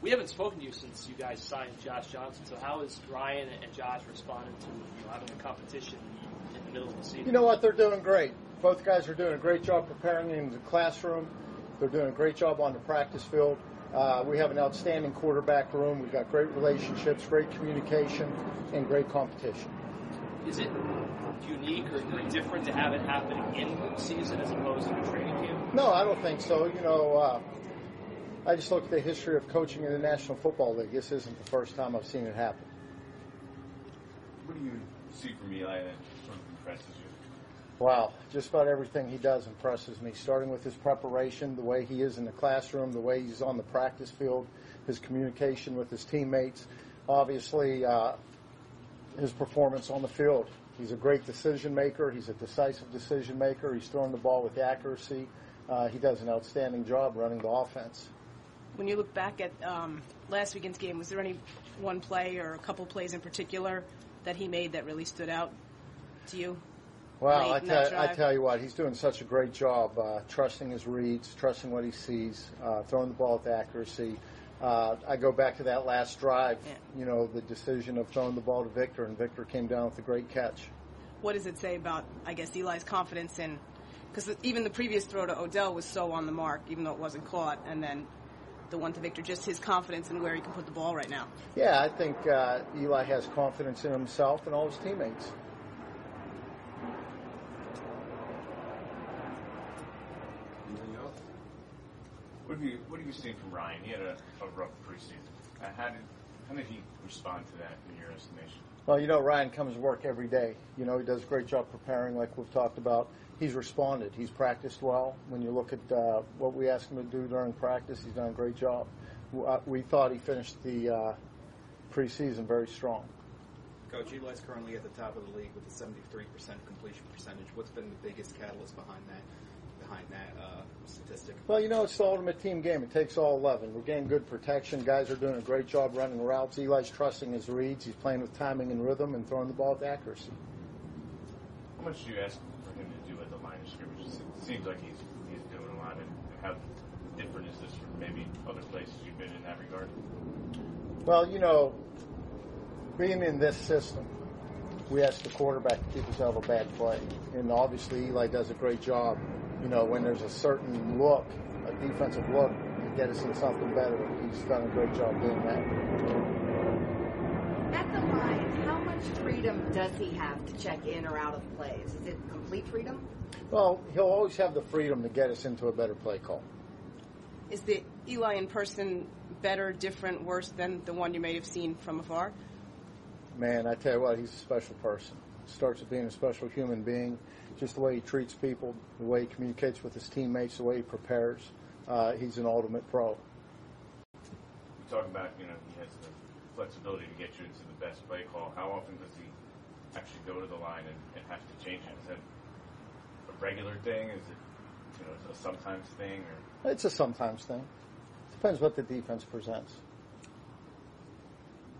We haven't spoken to you since you guys signed Josh Johnson. So how is Ryan and Josh responding to having a competition in the middle of the season? You know what? They're doing great. Both guys are doing a great job preparing in the classroom. They're doing a great job on the practice field. We have an outstanding quarterback room. We've got great relationships, great communication, and great competition. Is it unique or different to have it happening in season as opposed to a training camp? No, I don't think so. You know, I just look at the history of coaching in the National Football League. This isn't the first time I've seen it happen. What do you see from Eli that sort of impresses you? Wow, just about everything he does impresses me, starting with his preparation, the way he is in the classroom, the way he's on the practice field, his communication with his teammates, obviously his performance on the field. He's a great decision maker. He's a decisive decision maker. He's throwing the ball with accuracy. He does an outstanding job running the offense. When you look back at last weekend's game, was there any one play or a couple plays in particular that he made that really stood out to you? Well, I tell you what, he's doing such a great job trusting his reads, trusting what he sees, throwing the ball with accuracy. I go back to that last drive, you know, the decision of throwing the ball to Victor, and Victor came down with a great catch. What does it say about, I guess, Eli's confidence in, because even the previous throw to Odell was so on the mark, even though it wasn't caught, and then the one to Victor, just his confidence in where he can put the ball right now? Yeah, I think Eli has confidence in himself and all his teammates. What have you seen from Ryan? He had a rough preseason. How did he respond to that in your estimation? Well, you know, Ryan comes to work every day. You know, he does a great job preparing, like we've talked about. He's responded. He's practiced well. When you look at what we asked him to do during practice, he's done a great job. We thought he finished the preseason very strong. Coach, Eli's currently at the top of the league with a 73% completion percentage. What's been the biggest catalyst behind that statistic? Well, you know, it's the ultimate team game. It takes all 11. We're getting good protection. Guys are doing a great job running routes. Eli's trusting his reads. He's playing with timing and rhythm and throwing the ball with accuracy. How much do you ask for him to do at the line of scrimmage? It seems like he's doing a lot. And how different is this from maybe other places you've been in that regard? Well, you know, being in this system, we ask the quarterback to keep us out of a bad play. And obviously Eli does a great job. You know, when there's a certain look, a defensive look, to get us in something better, he's done a great job doing that. At the line, how much freedom does he have to check in or out of plays? Is it complete freedom? Well, he'll always have the freedom to get us into a better play call. Is the Eli in person better, different, worse than the one you may have seen from afar? Man, I tell you what, he's a special person. Starts with being a special human being. Just the way he treats people, the way he communicates with his teammates, the way he prepares. He's an ultimate pro. You talk about, you know, he has the flexibility to get you into the best play call. How often does he actually go to the line and have to change it? Is that a regular thing? Is it, you know, a sometimes thing? Or? It's a sometimes thing. Depends what the defense presents.